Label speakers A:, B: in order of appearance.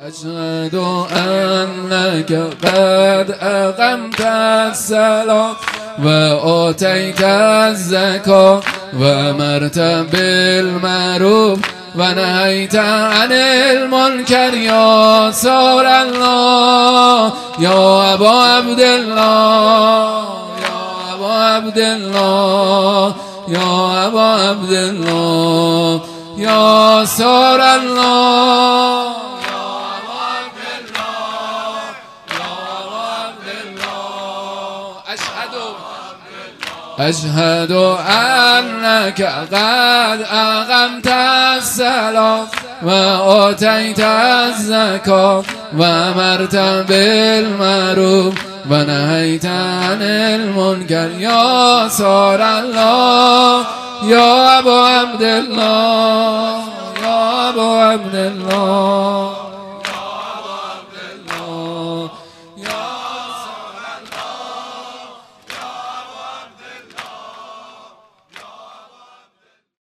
A: أشهد أنك قد أقمت الصلاة وآتيت الزكاة وأمرت بالمعروف ونهيت عن المنكر يا رسول الله يا أبا عبد الله يا أبا عبد الله يا أبا عبد الله يا رسول الله أشهد أنك قد أقمت الصلاة وآتيت الزكاة وأمرت بالمعروف ونهيت عن المنكر يا رسول الله يا أبا عبد الله يا أبا عبد الله.